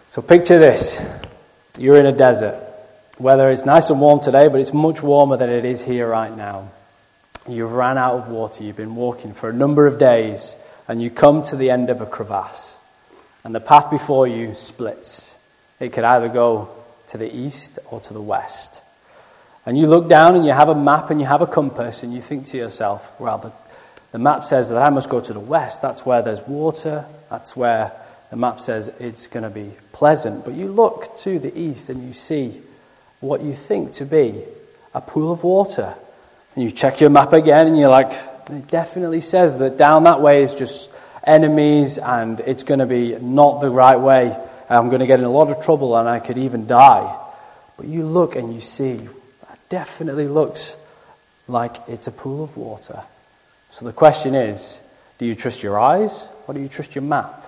So picture this. You're in a desert. Weather is nice and warm today, but it's much warmer than it is here right now. You've ran out of water. You've been walking for a number of days, and you come to the end of a crevasse. And the path before you splits. It could either go to the east or to the west. And you look down and you have a map and you have a compass, and you think to yourself, well, the map says that I must go to the west. That's where there's water. That's where the map says it's going to be pleasant. But you look to the east and you see what you think to be a pool of water. And you check your map again and you're like, it definitely says that down that way is just enemies and it's going to be not the right way. I'm going to get in a lot of trouble and I could even die. But you look and you see, it definitely looks like it's a pool of water. So the question is, do you trust your eyes or do you trust your map?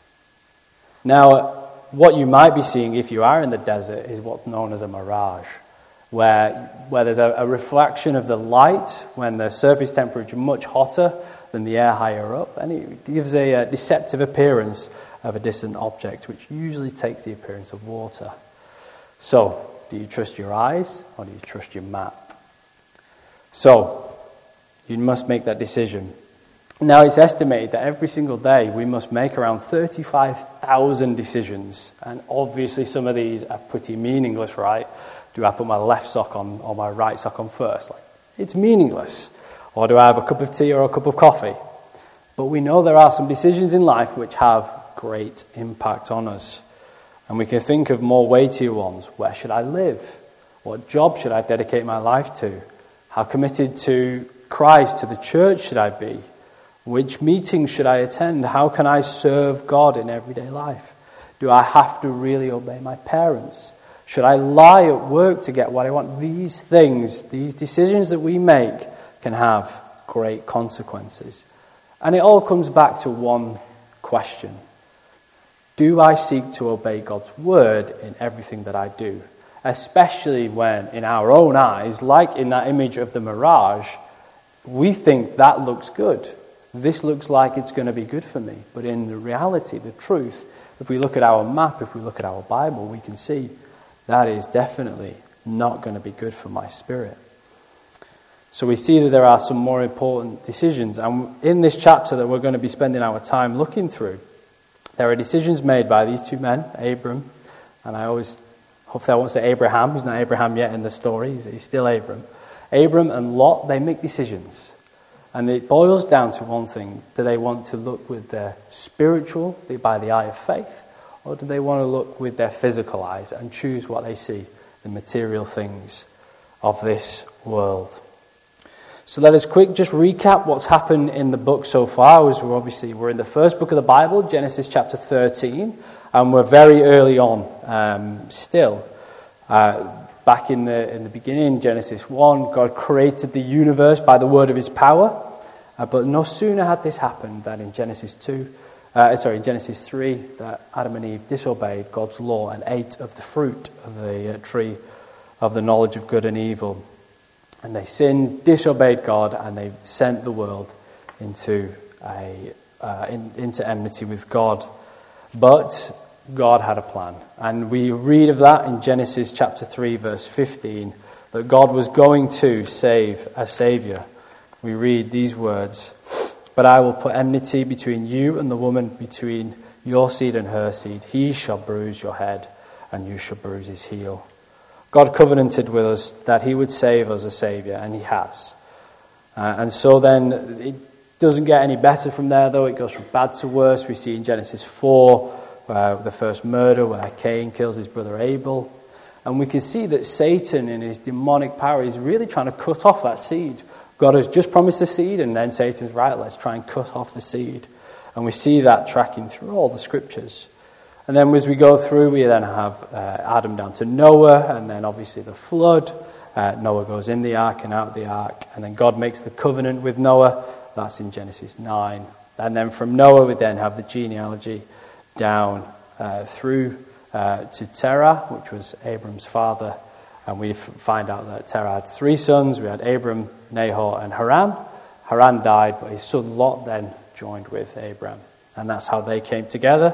Now, what you might be seeing if you are in the desert is what's known as a mirage, where there's a reflection of the light when the surface temperature is much hotter than the air higher up, and it gives a deceptive appearance of a distant object, which usually takes the appearance of water. So, do you trust your eyes or do you trust your map? So, you must make that decision. Now, it's estimated that every single day we must make around 35,000 decisions. And obviously some of these are pretty meaningless, right? Do I put my left sock on or my right sock on first? It's meaningless. Or do I have a cup of tea or a cup of coffee? But we know there are some decisions in life which have great impact on us. And we can think of more weightier ones. Where should I live? What job should I dedicate my life to? How committed to Christ, to the church should I be? Which meetings should I attend? How can I serve God in everyday life? Do I have to really obey my parents? Should I lie at work to get what I want? These things, these decisions that we make can have great consequences. And it all comes back to one question. Do I seek to obey God's word in everything that I do? Especially when, in our own eyes, like in that image of the mirage, we think that looks good. This looks like it's going to be good for me. But in the reality, the truth, if we look at our map, if we look at our Bible, we can see that is definitely not going to be good for my spirit. So we see that there are some more important decisions. And in this chapter that we're going to be spending our time looking through, there are decisions made by these two men, Abram, and hopefully I won't say Abraham. He's not Abraham yet in the story. He's still Abram. Abram and Lot, they make decisions. And it boils down to one thing. Do they want to look with their spiritual, by the eye of faith, or do they want to look with their physical eyes and choose what they see, the material things of this world? So let us just recap what's happened in the book so far. We're in the first book of the Bible, Genesis chapter 13, and we're very early on still. Back in the beginning, Genesis 1, God created the universe by the word of his power. But no sooner had this happened than in Genesis 3, that Adam and Eve disobeyed God's law and ate of the fruit of the tree of the knowledge of good and evil. And they sinned, disobeyed God, and they sent the world into enmity with God. But God had a plan. And we read of that in Genesis chapter 3, verse 15, that God was going to save a Savior. We read these words, "But I will put enmity between you and the woman, between your seed and her seed. He shall bruise your head, and you shall bruise his heel." God covenanted with us that he would save us a Savior, and he has. And so then it doesn't get any better from there, though. It goes from bad to worse. We see in Genesis 4, the first murder where Cain kills his brother Abel. And we can see that Satan in his demonic power is really trying to cut off that seed. God has just promised the seed, and then Satan's right, let's try and cut off the seed. And we see that tracking through all the scriptures. And then as we go through, we then have Adam down to Noah, and then obviously the flood. Noah goes in the ark and out of the ark, and then God makes the covenant with Noah. That's in Genesis 9. And then from Noah, we then have the genealogy down through to Terah, which was Abram's father. And we find out that Terah had 3 sons. We had Abram, Nahor, and Haran. Haran died, but his son Lot then joined with Abram. And that's how they came together.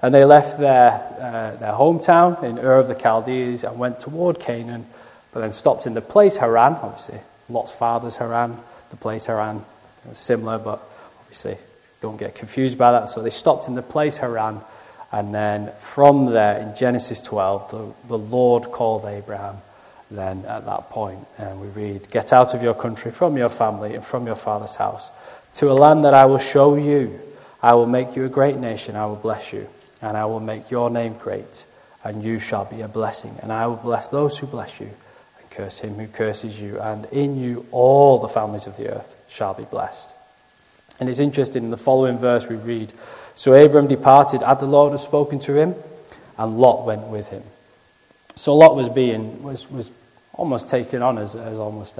And they left their hometown in Ur of the Chaldees and went toward Canaan, but then stopped in the place Haran. Obviously, Lot's father's Haran, the place Haran. Similar, but obviously don't get confused by that. So they stopped in the place Haran, and then from there in Genesis 12, the Lord called Abraham then at that point. And we read, "Get out of your country, from your family, and from your father's house, to a land that I will show you. I will make you a great nation, I will bless you, and I will make your name great, and you shall be a blessing. And I will bless those who bless you, and curse him who curses you, and in you all the families of the earth shall be blessed." And it's interesting, in the following verse we read, "So Abram departed as the Lord had spoken to him, and Lot went with him." So Lot was almost taken on as almost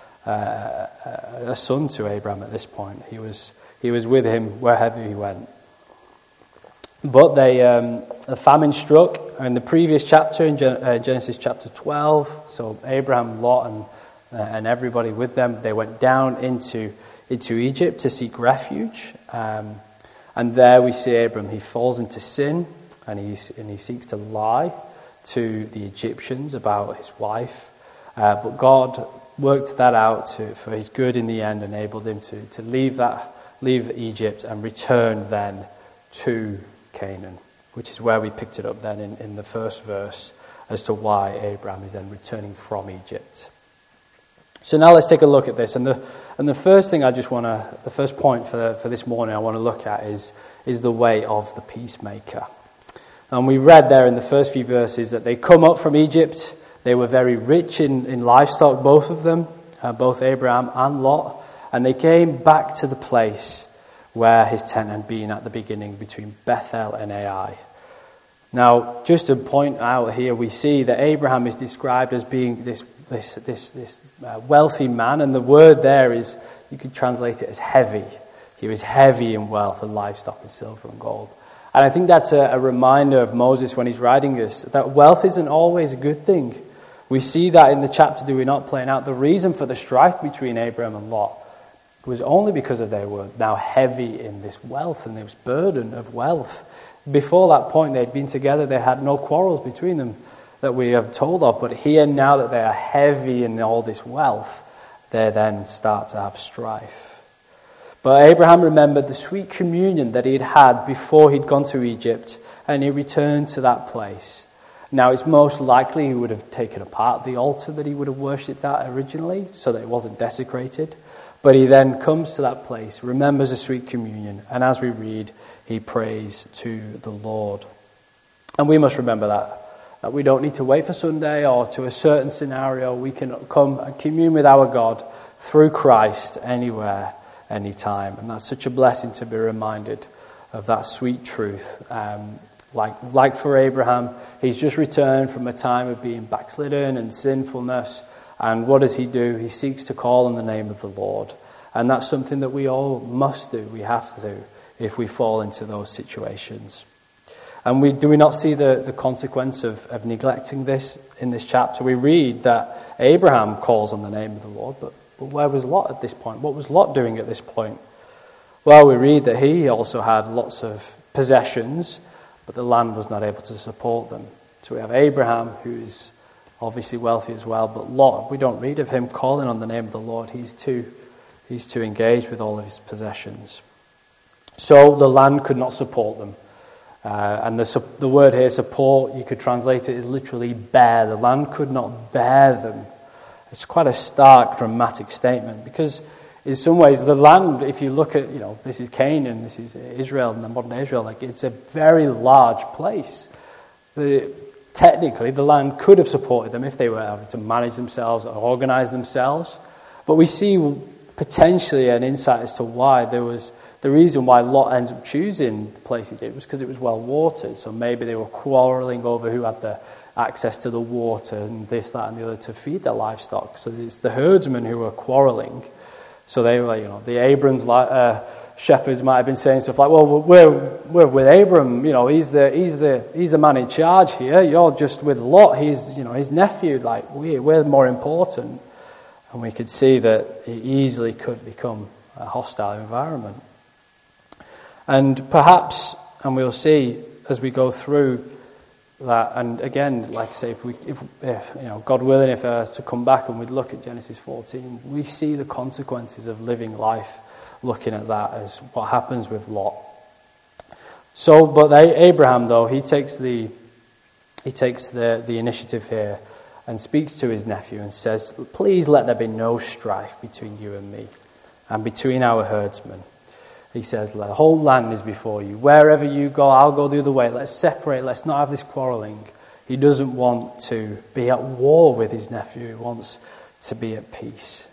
a son to Abraham at this point. He was with him wherever he went. But the famine struck in the previous chapter, in Genesis chapter 12. So Abraham, Lot, and everybody with them, they went down into Egypt to seek refuge. And there we see Abram, he falls into sin, and he seeks to lie to the Egyptians about his wife. But God worked that out for his good in the end, enabled him to leave Egypt and return then to Canaan, which is where we picked it up then in the first verse as to why Abraham is then returning from Egypt. So now let's take a look at this. And the first thing the first point for this morning I want to look at is the way of the peacemaker. And we read there in the first few verses that they come up from Egypt. They were very rich in livestock, both of them, both Abraham and Lot. And they came back to the place where his tent had been at the beginning, between Bethel and Ai. Now, just to point out here, we see that Abraham is described as being this wealthy man, and the word there is, you could translate it as heavy. He was heavy in wealth and livestock and silver and gold. And I think that's a reminder of Moses when he's writing this, that wealth isn't always a good thing. We see that in the chapter, do we not, playing out the reason for the strife between Abraham and Lot was only because they were now heavy in this wealth and this burden of wealth. Before that point, they'd been together, they had no quarrels between them that we have told of. But here, now that they are heavy in all this wealth, they then start to have strife. But Abraham remembered the sweet communion that he'd had before he'd gone to Egypt, and he returned to that place. Now, it's most likely he would have taken apart the altar that he would have worshipped at originally, so that it wasn't desecrated. But he then comes to that place, remembers the sweet communion, and as we read, he prays to the Lord. And we must remember that we don't need to wait for Sunday or to a certain scenario. We can come and commune with our God through Christ anywhere, anytime. And that's such a blessing to be reminded of that sweet truth. Like for Abraham, he's just returned from a time of being backslidden and sinfulness. And what does he do? He seeks to call on the name of the Lord. And that's something that we all must do. We have to, if we fall into those situations. And do we not see the consequence of neglecting this in this chapter? We read that Abraham calls on the name of the Lord, but where was Lot at this point? What was Lot doing at this point? Well, we read that he also had lots of possessions, but the land was not able to support them. So we have Abraham, who is obviously wealthy as well, but Lot, we don't read of him calling on the name of the Lord. He's too engaged with all of his possessions. So the land could not support them. And the word here, support, you could translate it as literally bear. The land could not bear them. It's quite a stark, dramatic statement, because in some ways the land, if you look at, this is Canaan, this is Israel, and the modern Israel, it's a very large place. Technically, the land could have supported them if they were able to manage themselves or organize themselves. But we see potentially an insight as to why the reason why Lot ends up choosing the place he did was because it was well watered. So maybe they were quarreling over who had the access to the water and this, that, and the other to feed their livestock. So it's the herdsmen who were quarreling. So they were, the Abram's shepherds might have been saying stuff like, "Well, we're with Abram. He's the man in charge here. You're just with Lot. He's his nephew. We're more important." And we could see that it easily could become a hostile environment. And perhaps, and we'll see, as we go through that, and again, like I say, if God willing, if I was to come back and we'd look at Genesis 14, we see the consequences of living life looking at that as what happens with Lot. So, but Abraham, though, he takes the initiative here and speaks to his nephew and says, please let there be no strife between you and me and between our herdsmen. He says, the whole land is before you. Wherever you go, I'll go the other way. Let's separate. Let's not have this quarreling. He doesn't want to be at war with his nephew. He wants to be at peace.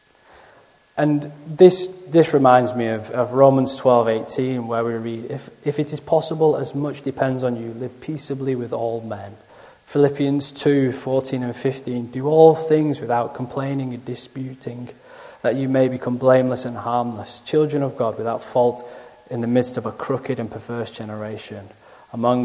And this reminds me of Romans 12:18, where we read, if it is possible, as much depends on you, live peaceably with all men. Philippians 2:14 and 15, do all things without complaining and disputing, that you may become blameless and harmless, children of God without fault in the midst of a crooked and perverse generation, among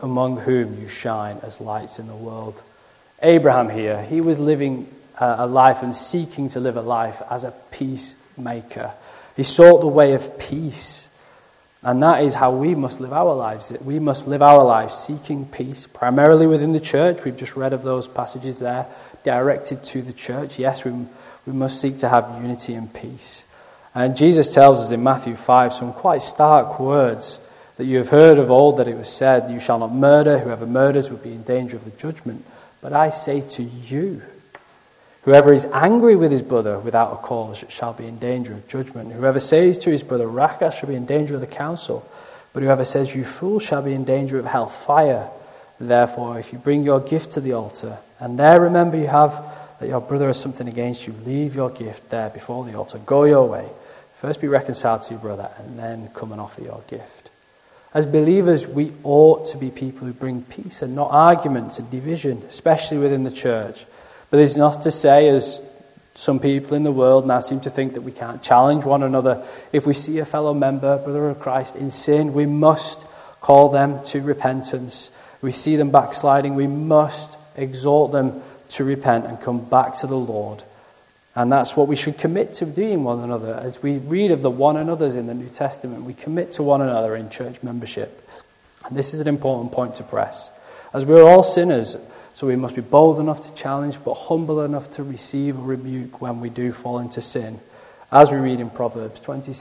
whom you shine as lights in the world. Abraham here, he was living a life and seeking to live a life as a peacemaker. He sought the way of peace. And that is how we must live our lives. We must live our lives seeking peace, primarily within the church. We've just read of those passages there, directed to the church. Yes, we must seek to have unity and peace. And Jesus tells us in Matthew 5 some quite stark words that you have heard of old, that it was said, you shall not murder, whoever murders will be in danger of the judgment. But I say to you, whoever is angry with his brother without a cause shall be in danger of judgment. Whoever says to his brother, Raca, shall be in danger of the council. But whoever says, you fool, shall be in danger of hell fire. Therefore, if you bring your gift to the altar, and there remember you have that your brother has something against you, leave your gift there before the altar. Go your way. First be reconciled to your brother, and then come and offer your gift. As believers, we ought to be people who bring peace and not arguments and division, especially within the church. But it's not to say, as some people in the world now seem to think, that we can't challenge one another. If we see a fellow member, brother of Christ, in sin, we must call them to repentance. We see them backsliding, we must exhort them to repent and come back to the Lord. And that's what we should commit to doing one another. As we read of the one another's in the New Testament, we commit to one another in church membership. And this is an important point to press. As we're all sinners, so we must be bold enough to challenge, but humble enough to receive a rebuke when we do fall into sin. As we read in Proverbs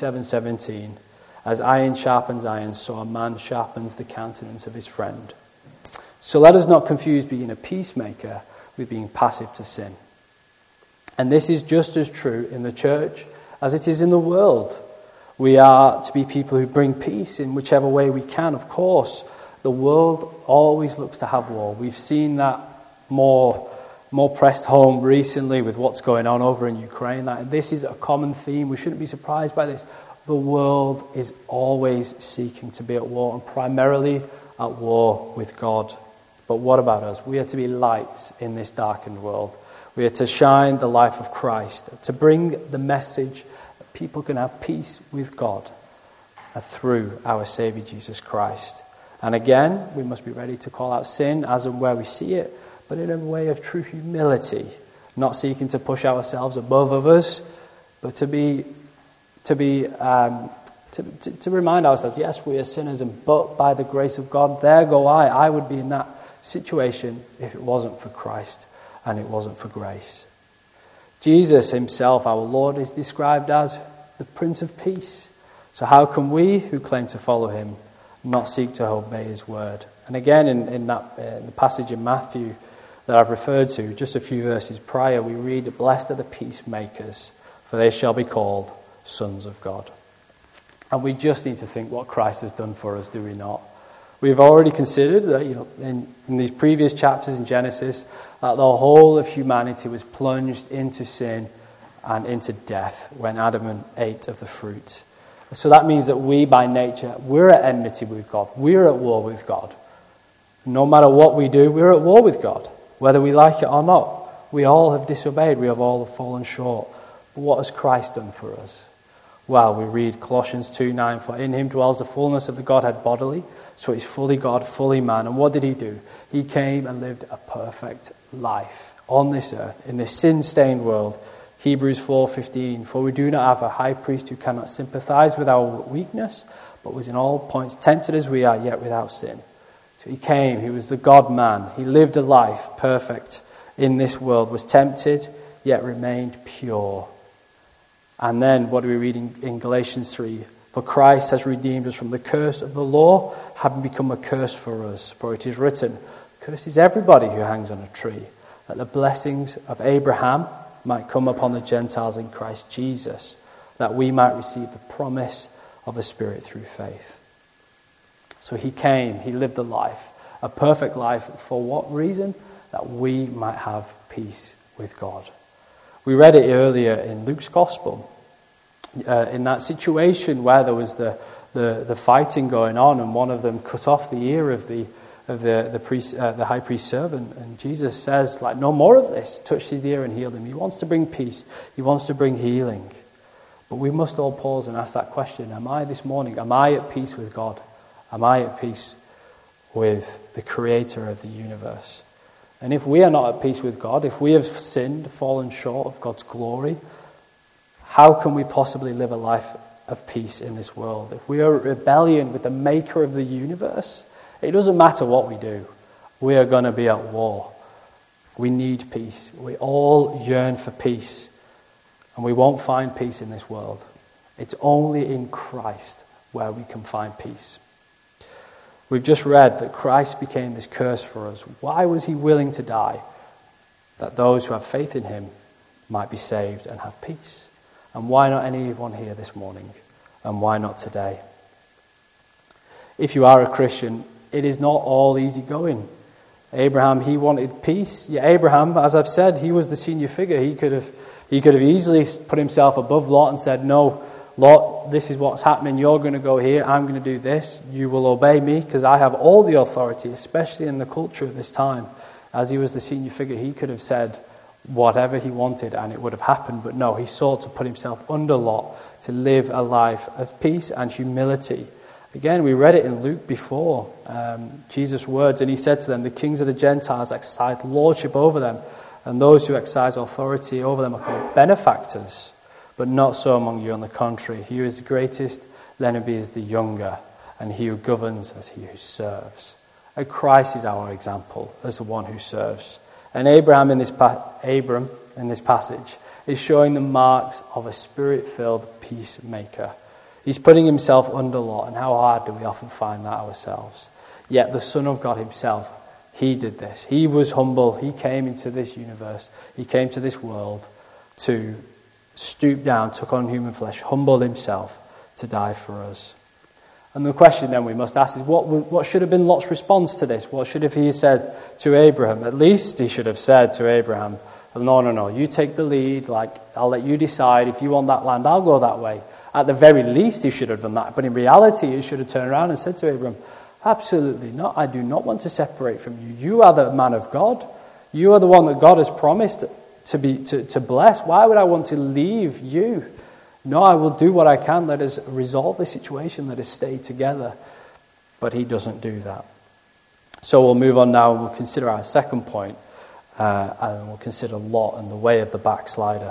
27:17, as iron sharpens iron, so a man sharpens the countenance of his friend. So let us not confuse being a peacemaker with being passive to sin. And this is just as true in the church as it is in the world. We are to be people who bring peace in whichever way we can, of course. The world always looks to have war. We've seen that more pressed home recently with what's going on over in Ukraine. That this is a common theme. We shouldn't be surprised by this. The world is always seeking to be at war, and primarily at war with God. But what about us? We are to be lights in this darkened world. We are to shine the life of Christ, to bring the message that people can have peace with God through our Savior Jesus Christ. And again, we must be ready to call out sin as and where we see it, but in a way of true humility, not seeking to push ourselves above others, but to remind ourselves, yes, we are sinners, but by the grace of God, there go I. I would be in that situation if it wasn't for Christ and it wasn't for grace. Jesus himself, our Lord, is described as the Prince of Peace. So how can we, who claim to follow him, not seek to obey his word? And again, in the passage in Matthew that I've referred to, just a few verses prior, we read, blessed are the peacemakers, for they shall be called sons of God. And we just need to think what Christ has done for us, do we not? We've already considered that, in these previous chapters in Genesis, that the whole of humanity was plunged into sin and into death when Adam ate of the fruit. So that means that we, by nature, we're at enmity with God. We're at war with God. No matter what we do, we're at war with God, whether we like it or not. We all have disobeyed. We have all fallen short. But what has Christ done for us? Well, we read Colossians 2:9, for in him dwells the fullness of the Godhead bodily, so he's fully God, fully man. And what did he do? He came and lived a perfect life on this earth, in this sin-stained world. Hebrews 4:15, for we do not have a high priest who cannot sympathize with our weakness, but was in all points tempted as we are, yet without sin. So he came, he was the God-man. He lived a life perfect in this world, was tempted, yet remained pure. And then, what do we read in Galatians 3? For Christ has redeemed us from the curse of the law, having become a curse for us. For it is written, cursed is everybody who hangs on a tree, that the blessings of Abraham might come upon the Gentiles in Christ Jesus, that we might receive the promise of the Spirit through faith. So he came, he lived a life, a perfect life. For what reason? That we might have peace with God. We read it earlier in Luke's Gospel, in that situation where there was the fighting going on, and one of them cut off the ear of the high priest's servant, and Jesus says, like, no more of this. Touched his ear and healed him. He wants to bring peace. He wants to bring healing. But we must all pause and ask that question: am I at peace with God? Am I at peace with the Creator of the universe? And if we are not at peace with God, if we have sinned, fallen short of God's glory, how can we possibly live a life of peace in this world? If we are in rebellion with the Maker of the universe, it doesn't matter what we do. We are going to be at war. We need peace. We all yearn for peace. And we won't find peace in this world. It's only in Christ where we can find peace. We've just read that Christ became this curse for us. Why was he willing to die? That those who have faith in him might be saved and have peace. And why not anyone here this morning? And why not today? If you are a Christian, it is not all easy going. Abraham, he wanted peace. Yeah, Abraham, as I've said, he was the senior figure. He could have easily put himself above Lot and said, no, Lot, this is what's happening. You're going to go here. I'm going to do this. You will obey me because I have all the authority, especially in the culture of this time. As he was the senior figure, he could have said whatever he wanted and it would have happened. But no, he sought to put himself under Lot to live a life of peace and humility. Again, we read it in Luke before, Jesus' words, and he said to them, the kings of the Gentiles exercise lordship over them, and those who exercise authority over them are called benefactors. But not so among you. On the contrary, he who is the greatest, let him be as the younger, and he who governs as he who serves. And Christ is our example as the one who serves. And Abram in this passage is showing the marks of a spirit-filled peacemaker. He's putting himself under Lot, and how hard do we often find that ourselves? Yet the Son of God himself, he did this. He was humble. He came into this universe. He came to this world to stoop down, took on human flesh, humbled himself to die for us. And the question then we must ask is, what should have been Lot's response to this? What should have he said to Abraham? At least he should have said to Abraham, no, you take the lead, I'll let you decide. If you want that land, I'll go that way. At the very least, he should have done that. But in reality, he should have turned around and said to Abraham, absolutely not. I do not want to separate from you. You are the man of God. You are the one that God has promised to bless. Why would I want to leave you? No, I will do what I can. Let us resolve the situation. Let us stay together. But he doesn't do that. So we'll move on now and we'll consider our second point. And we'll consider Lot and the way of the backslider.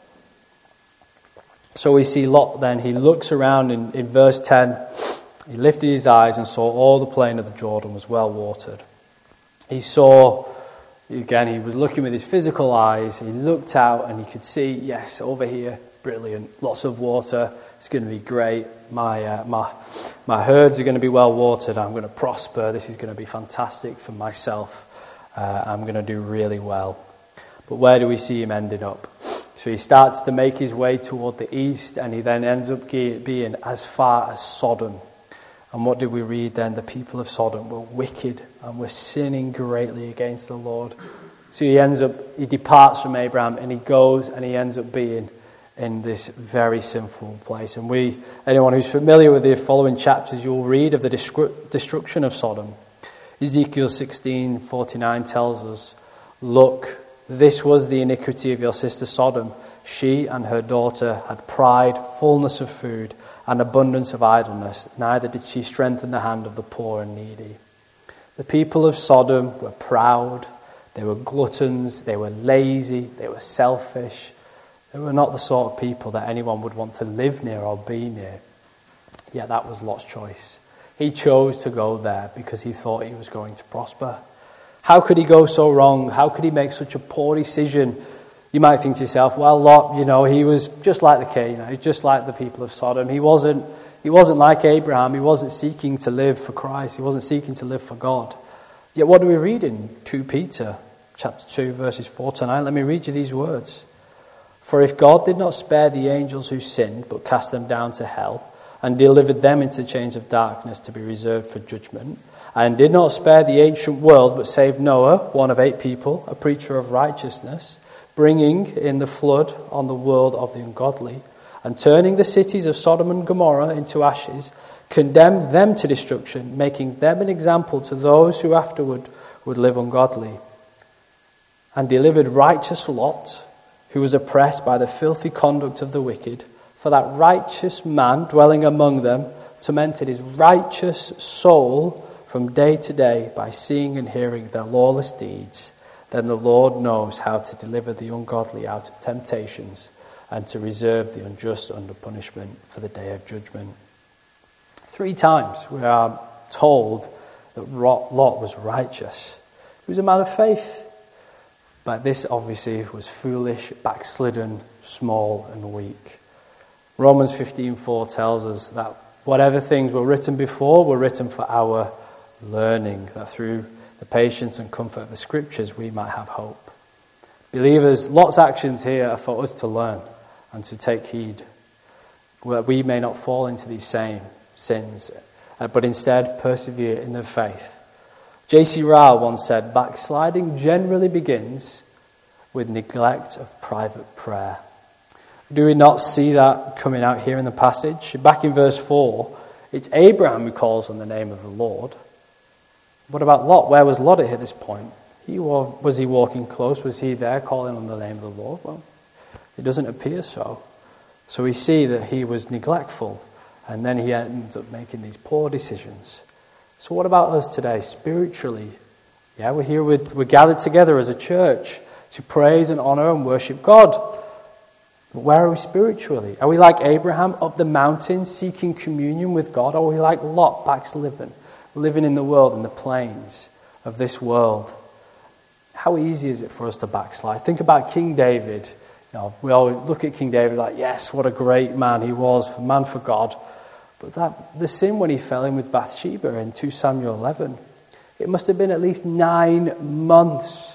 So we see Lot then, he looks around in verse 10. He lifted his eyes and saw all the plain of the Jordan was well watered. He saw, again, he was looking with his physical eyes. He looked out and he could see, yes, over here, brilliant, lots of water. It's going to be great. My herds are going to be well watered. I'm going to prosper. This is going to be fantastic for myself. I'm going to do really well. But where do we see him ending up? So he starts to make his way toward the east, and he then ends up being as far as Sodom. And what did we read then? The people of Sodom were wicked and were sinning greatly against the Lord. So he departs from Abraham and he goes and he ends up being in this very sinful place. And anyone who's familiar with the following chapters, you'll read of the destruction of Sodom. Ezekiel 16:49 tells us, look, this was the iniquity of your sister Sodom. She and her daughter had pride, fullness of food, and abundance of idleness. Neither did she strengthen the hand of the poor and needy. The people of Sodom were proud. They were gluttons. They were lazy. They were selfish. They were not the sort of people that anyone would want to live near or be near. Yet that was Lot's choice. He chose to go there because he thought he was going to prosper. How could he go so wrong? How could he make such a poor decision? You might think to yourself, well, Lot, he was just like the Canaanites, just like the people of Sodom. He wasn't like Abraham. He wasn't seeking to live for Christ. He wasn't seeking to live for God. Yet what do we read in 2 Peter chapter 2, verses 4 to 9? Let me read you these words. For if God did not spare the angels who sinned, but cast them down to hell, and delivered them into chains of darkness to be reserved for judgment, and did not spare the ancient world, but saved Noah, one of 8 people, a preacher of righteousness, bringing in the flood on the world of the ungodly, and turning the cities of Sodom and Gomorrah into ashes, condemned them to destruction, making them an example to those who afterward would live ungodly, and delivered righteous Lot, who was oppressed by the filthy conduct of the wicked, for that righteous man dwelling among them tormented his righteous soul from day to day by seeing and hearing their lawless deeds. Then the Lord knows how to deliver the ungodly out of temptations and to reserve the unjust under punishment for the day of judgment. 3 times we are told that Lot was righteous. He was a man of faith. But this obviously was foolish, backslidden, small and weak. Romans 15:4 tells us that whatever things were written before were written for our learning, that through the patience and comfort of the Scriptures we might have hope. Believers, Lot's actions here are for us to learn and to take heed, that we may not fall into these same sins, but instead persevere in the faith. J.C. Ryle once said, backsliding generally begins with neglect of private prayer. Do we not see that coming out here in the passage? Back in verse 4, it's Abraham who calls on the name of the Lord. What about Lot? Where was Lot at this point? Was he walking close? Was he there calling on the name of the Lord? Well, it doesn't appear so. So we see that he was neglectful, and then he ends up making these poor decisions. So what about us today, spiritually? Yeah, we're here, we're gathered together as a church to praise and honor and worship God. But where are we spiritually? Are we like Abraham up the mountain seeking communion with God? Or are we like Lot backslidden, living in the world, in the plains of this world? How easy is it for us to backslide? Think about King David. We always look at King David like, yes, what a great man he was, a man for God. But the sin when he fell in with Bathsheba in 2 Samuel 11, it must have been at least 9 months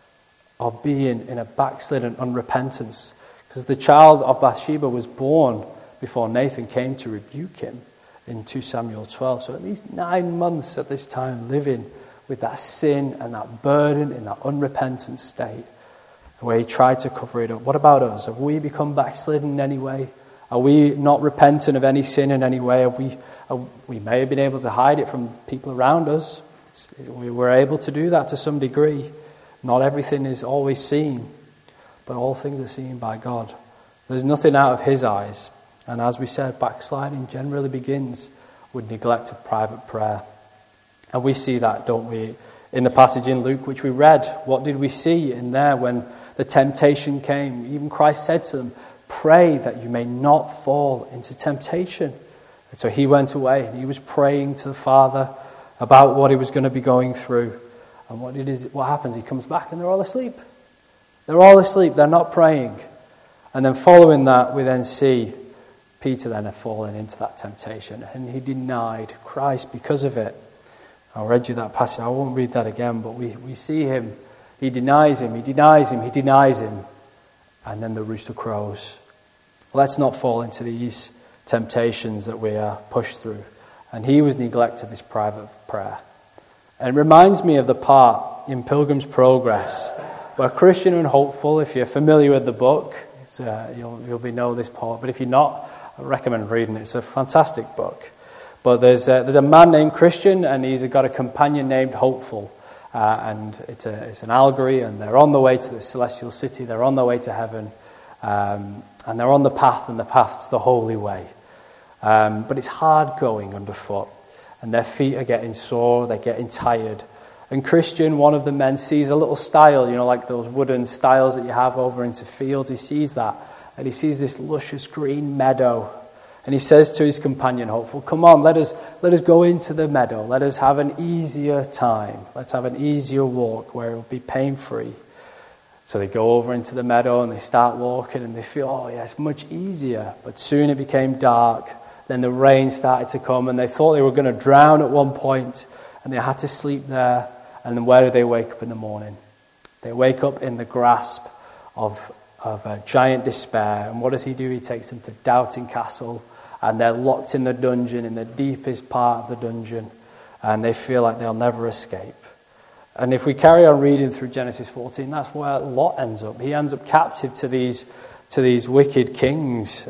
of being in a backslidden unrepentance, because the child of Bathsheba was born before Nathan came to rebuke him in 2 Samuel 12. So at least 9 months at this time living with that sin and that burden in that unrepentant state, where he tried to cover it up. What about us? Have we become backslidden in any way? Are we not repentant of any sin in any way? We may have been able to hide it from people around us. We were able to do that to some degree. Not everything is always seen, but all things are seen by God. There's nothing out of his eyes. And as we said, backsliding generally begins with neglect of private prayer. And we see that, don't we, in the passage in Luke which we read. What did we see in there when the temptation came? Even Christ said to them, pray that you may not fall into temptation. And so he went away and he was praying to the Father about what he was going to be going through. And what happens? He comes back and they're all asleep. They're all asleep. They're not praying. And then following that, we then see Peter then had fallen into that temptation. And he denied Christ because of it. I read you that passage. I won't read that again. But we see him. He denies him. He denies him. He denies him. And then the rooster crows. Let's not fall into these temptations that we are pushed through. And he was neglected this private prayer. And it reminds me of the part in Pilgrim's Progress where Christian and Hopeful, if you're familiar with the book, you'll know this part. But if you're not, I recommend reading it. It's a fantastic book. But there's a man named Christian, and he's got a companion named Hopeful. And it's an allegory, and they're on the way to the celestial city. They're on their way to heaven. And they're on the path, and the path's the holy way. But it's hard going underfoot. And their feet are getting sore, they're getting tired. And Christian, one of the men, sees a little stile, like those wooden stiles that you have over into fields. He sees that, and he sees this luscious green meadow. And he says to his companion, hopeful, come on, let us go into the meadow. Let us have an easier time. Let's have an easier walk where it will be pain-free. So they go over into the meadow and they start walking and they feel, oh yeah, it's much easier. But soon it became dark. Then the rain started to come and they thought they were going to drown at one point and they had to sleep there. And then where do they wake up in the morning? They wake up in the grasp of a giant despair. And what does he do? He takes them to Doubting Castle. And they're locked in the dungeon, in the deepest part of the dungeon. And they feel like they'll never escape. And if we carry on reading through Genesis 14, that's where Lot ends up. He ends up captive to these wicked kings.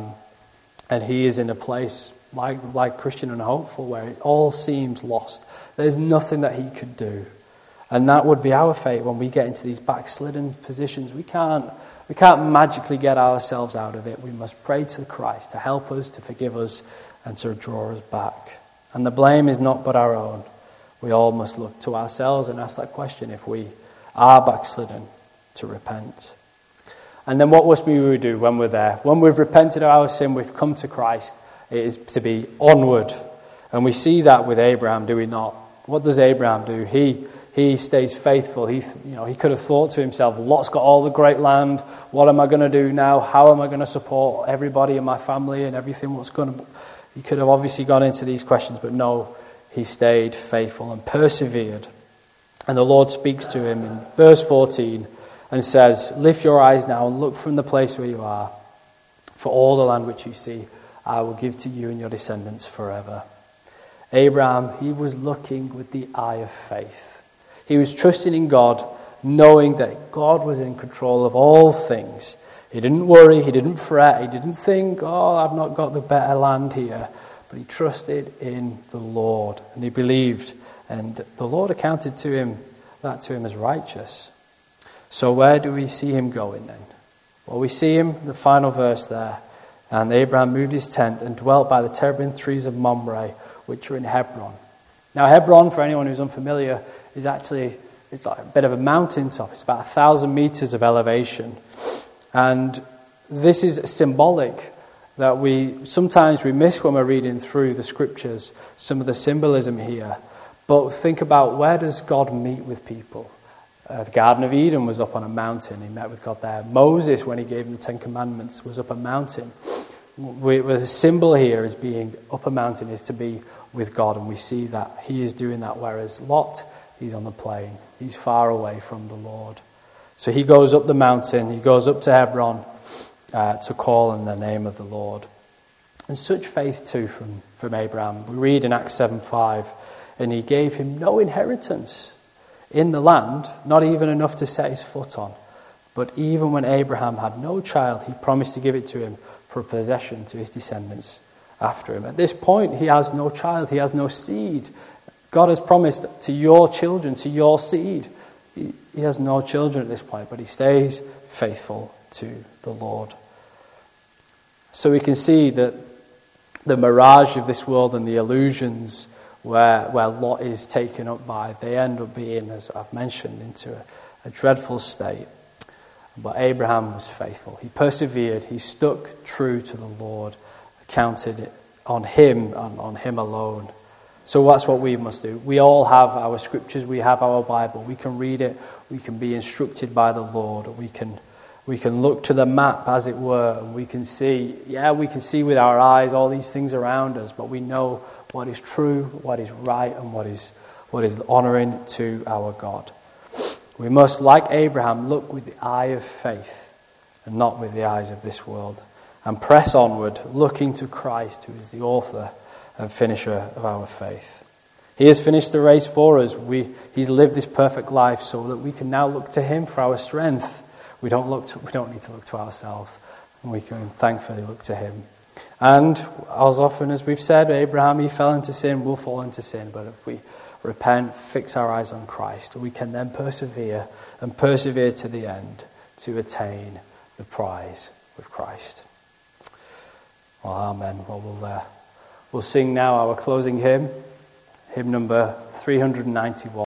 And he is in a place like Christian and Hopeful, where it all seems lost. There's nothing that he could do. And that would be our fate when we get into these backslidden positions. We can't magically get ourselves out of it. We must pray to Christ to help us, to forgive us, and to draw us back. And the blame is not but our own. We all must look to ourselves and ask that question if we are backslidden, to repent. And then what must we do when we're there? When we've repented of our sin, we've come to Christ, it is to be onward. And we see that with Abraham, do we not? What does Abraham do? He stays faithful. He could have thought to himself, Lot's got all the great land. What am I going to do now? How am I going to support everybody in my family and everything? He could have obviously gone into these questions, but no, he stayed faithful and persevered. And the Lord speaks to him in verse 14 and says, lift your eyes now and look from the place where you are. For all the land which you see, I will give to you and your descendants forever. Abraham, he was looking with the eye of faith. He was trusting in God, knowing that God was in control of all things. He didn't worry, he didn't fret, he didn't think, oh, I've not got the better land here. But he trusted in the Lord, and he believed, and the Lord accounted that to him as righteous. So where do we see him going then? Well, we see him, the final verse there, and Abraham moved his tent and dwelt by the terebinth trees of Mamre, which are in Hebron. Now Hebron, for anyone who's unfamiliar, is actually, it's like a bit of a mountaintop. It's about 1,000 meters of elevation. And this is symbolic that sometimes we miss when we're reading through the scriptures, some of the symbolism here. But think about, where does God meet with people? The Garden of Eden was up on a mountain. He met with God there. Moses, when he gave him the Ten Commandments, was up a mountain. The symbol here is being up a mountain is to be with God, and we see that he is doing that, whereas Lot, he's on the plain. He's far away from the Lord. So he goes up the mountain, he goes up to Hebron to call in the name of the Lord. And such faith too from Abraham. We read in Acts 7:5, and he gave him no inheritance in the land, not even enough to set his foot on. But even when Abraham had no child, he promised to give it to him for a possession to his descendants after him. At this point, he has no child, he has no seed. God has promised to your children, to your seed. He has no children at this point, but he stays faithful to the Lord. So we can see that the mirage of this world and the illusions where Lot is taken up by, they end up being, as I've mentioned, into a dreadful state. But Abraham was faithful. He persevered. He stuck true to the Lord, counted it on him and on him alone. So that's what we must do. We all have our scriptures. We have our Bible. We can read it. We can be instructed by the Lord. We can look to the map, as it were, and we can see with our eyes all these things around us, but we know what is true, what is right, and what is honoring to our God. We must, like Abraham, look with the eye of faith and not with the eyes of this world, and press onward, looking to Christ, who is the author and finisher of our faith. He has finished the race for us. He's lived this perfect life so that we can now look to him for our strength. We don't need to look to ourselves, and we can thankfully look to him. And as often as we've said, Abraham, he fell into sin, we'll fall into sin, but if we repent, fix our eyes on Christ, we can then persevere to the end to attain the prize with Christ. Well, amen. Well, we'll sing now our closing hymn number 391.